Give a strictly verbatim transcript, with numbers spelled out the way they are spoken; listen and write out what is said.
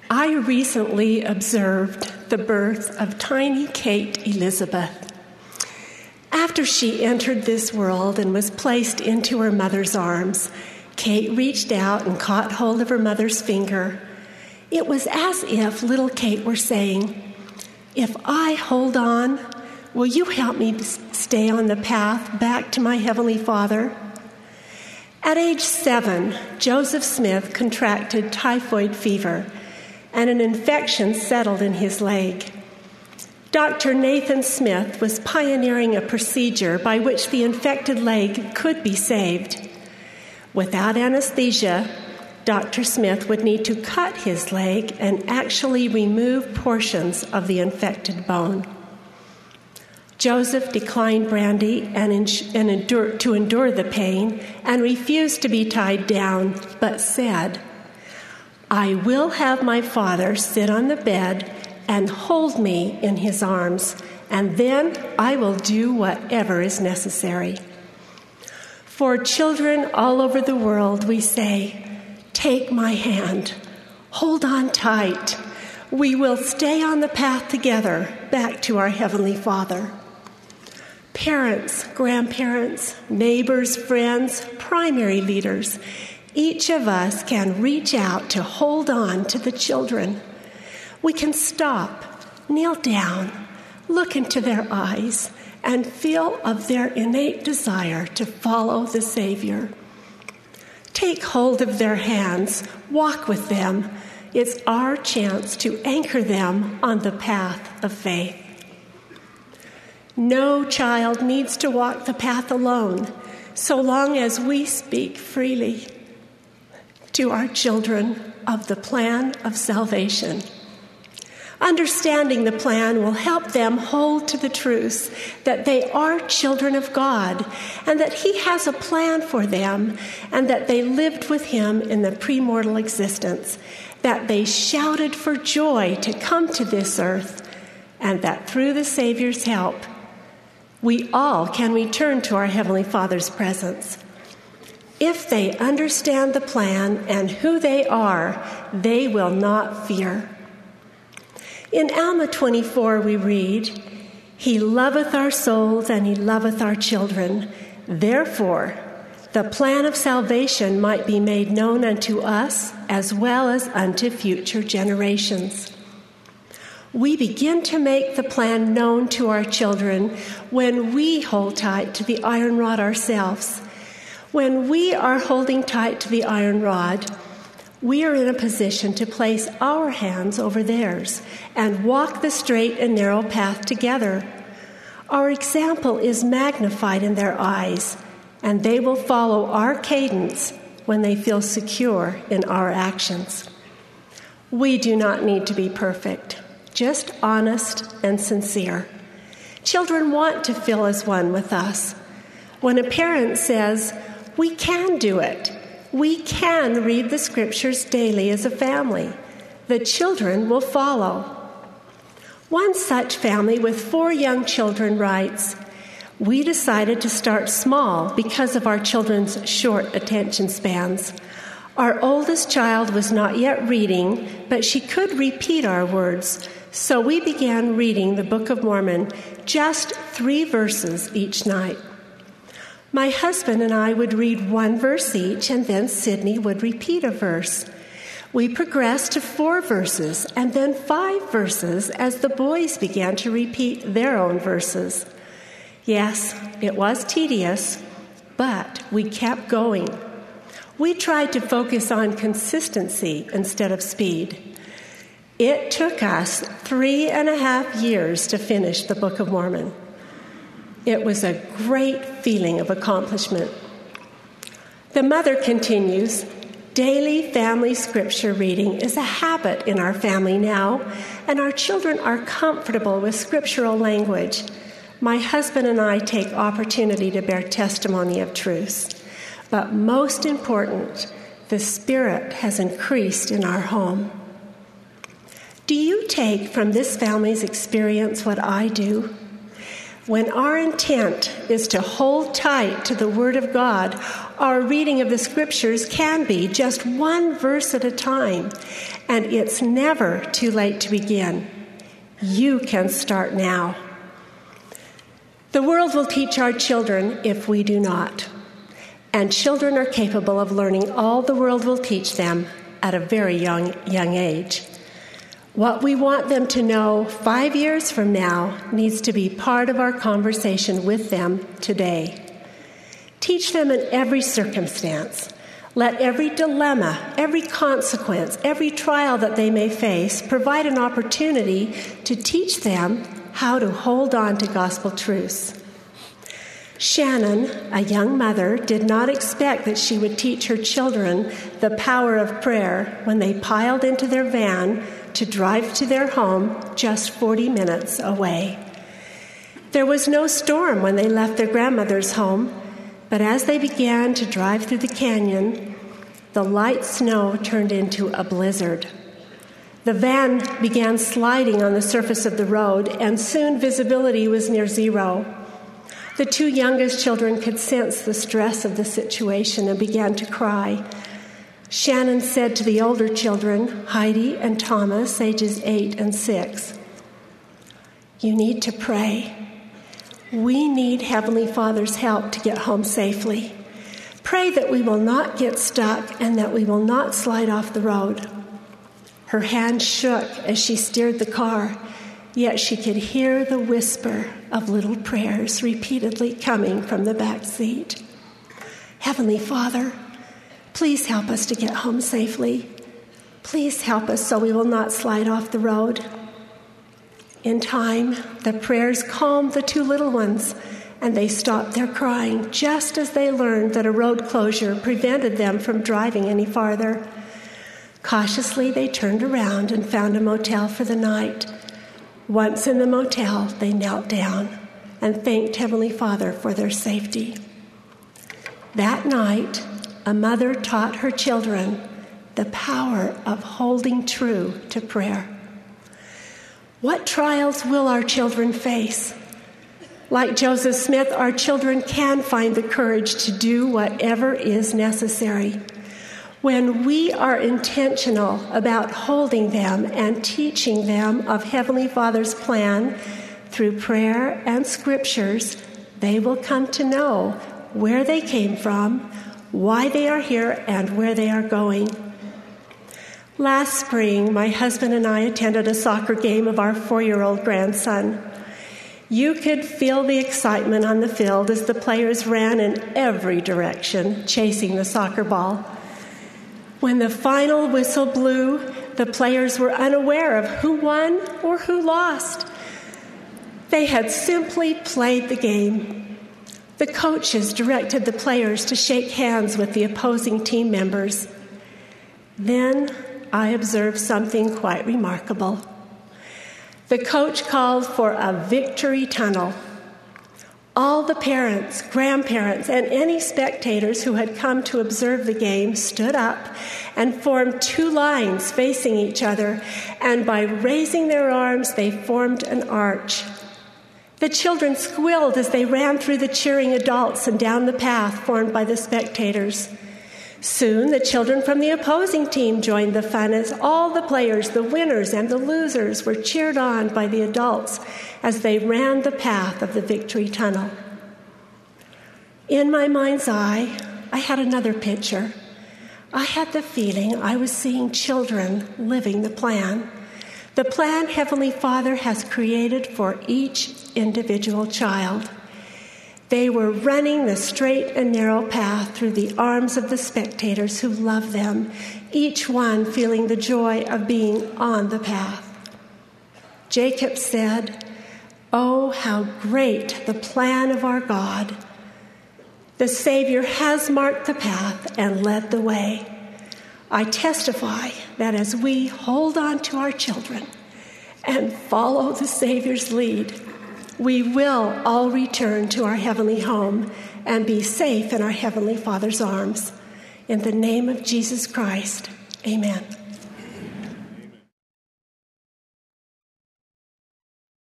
I recently observed the birth of tiny Kate Elizabeth. After she entered this world and was placed into her mother's arms, Kate reached out and caught hold of her mother's finger. It was as if little Kate were saying, "If I hold on, will you help me stay on the path back to my Heavenly Father?" At age seven, Joseph Smith contracted typhoid fever, and an infection settled in his leg. Doctor Nathan Smith was pioneering a procedure by which the infected leg could be saved. Without anesthesia, Doctor Smith would need to cut his leg and actually remove portions of the infected bone. Joseph declined brandy and, ins- and endure- to endure the pain and refused to be tied down, but said, "I will have my father sit on the bed and hold me in his arms, and then I will do whatever is necessary." For children all over the world, we say, "Take my hand, hold on tight. We will stay on the path together back to our Heavenly Father." Parents, grandparents, neighbors, friends, primary leaders, each of us can reach out to hold on to the children. We can stop, kneel down, look into their eyes, and feel of their innate desire to follow the Savior. Take hold of their hands, walk with them. It's our chance to anchor them on the path of faith. No child needs to walk the path alone, so long as we speak freely to our children of the plan of salvation. Understanding the plan will help them hold to the truth that they are children of God and that He has a plan for them and that they lived with Him in the premortal existence, that they shouted for joy to come to this earth, and that through the Savior's help, we all can return to our Heavenly Father's presence. If they understand the plan and who they are, they will not fear. In Alma twenty-four we read, "He loveth our souls and He loveth our children. Therefore, the plan of salvation might be made known unto us as well as unto future generations." We begin to make the plan known to our children when we hold tight to the iron rod ourselves. When we are holding tight to the iron rod, we are in a position to place our hands over theirs and walk the straight and narrow path together. Our example is magnified in their eyes, and they will follow our cadence when they feel secure in our actions. We do not need to be perfect, just honest and sincere. Children want to feel as one with us. When a parent says, "We can do it," we can read the scriptures daily as a family, the children will follow. One such family with four young children writes, "We decided to start small because of our children's short attention spans. Our oldest child was not yet reading, but she could repeat our words, so we began reading the Book of Mormon, just three verses each night. My husband and I would read one verse each, and then Sydney would repeat a verse. We progressed to four verses and then five verses as the boys began to repeat their own verses. Yes, it was tedious, but we kept going. We tried to focus on consistency instead of speed. It took us three and a half years to finish the Book of Mormon. It was a great feeling of accomplishment. The mother continues, "Daily family scripture reading is a habit in our family now, and our children are comfortable with scriptural language. My husband and I take opportunity to bear testimony of truths. But most important, the Spirit has increased in our home." Do you take from this family's experience what I do? When our intent is to hold tight to the Word of God, our reading of the scriptures can be just one verse at a time, and it's never too late to begin. You can start now. The world will teach our children if we do not, and children are capable of learning all the world will teach them at a very young, young age. What we want them to know five years from now needs to be part of our conversation with them today. Teach them in every circumstance. Let every dilemma, every consequence, every trial that they may face provide an opportunity to teach them how to hold on to gospel truths. Shannon, a young mother, did not expect that she would teach her children the power of prayer when they piled into their van to drive to their home just forty minutes away. There was no storm when they left their grandmother's home, but as they began to drive through the canyon, the light snow turned into a blizzard. The van began sliding on the surface of the road, and soon visibility was near zero. The two youngest children could sense the stress of the situation and began to cry. Shannon said to the older children, Heidi and Thomas, ages eight and six, "You need to pray. We need Heavenly Father's help to get home safely. Pray that we will not get stuck and that we will not slide off the road." Her hand shook as she steered the car, yet she could hear the whisper of little prayers repeatedly coming from the back seat. "Heavenly Father, please help us to get home safely. Please help us so we will not slide off the road." In time, the prayers calmed the two little ones, and they stopped their crying just as they learned that a road closure prevented them from driving any farther. Cautiously, they turned around and found a motel for the night. Once in the motel, they knelt down and thanked Heavenly Father for their safety. That night, a mother taught her children the power of holding true to prayer. What trials will our children face? Like Joseph Smith, our children can find the courage to do whatever is necessary. When we are intentional about holding them and teaching them of Heavenly Father's plan through prayer and scriptures, they will come to know where they came from, why they are here, and where they are going. Last spring, my husband and I attended a soccer game of our four-year-old grandson. You could feel the excitement on the field as the players ran in every direction, chasing the soccer ball. When the final whistle blew, the players were unaware of who won or who lost. They had simply played the game. The coaches directed the players to shake hands with the opposing team members. Then I observed something quite remarkable. The coach called for a victory tunnel. All the parents, grandparents, and any spectators who had come to observe the game stood up and formed two lines facing each other, and by raising their arms, they formed an arch. The children squealed as they ran through the cheering adults and down the path formed by the spectators. Soon, the children from the opposing team joined the fun as all the players, the winners and the losers, were cheered on by the adults as they ran the path of the victory tunnel. In my mind's eye, I had another picture. I had the feeling I was seeing children living the plan, the plan Heavenly Father has created for each individual child. They were running the straight and narrow path through the arms of the spectators who loved them, each one feeling the joy of being on the path. Jacob said, "Oh, how great the plan of our God! The Savior has marked the path and led the way." I testify that as we hold on to our children and follow the Savior's lead, we will all return to our heavenly home and be safe in our Heavenly Father's arms. In the name of Jesus Christ, amen.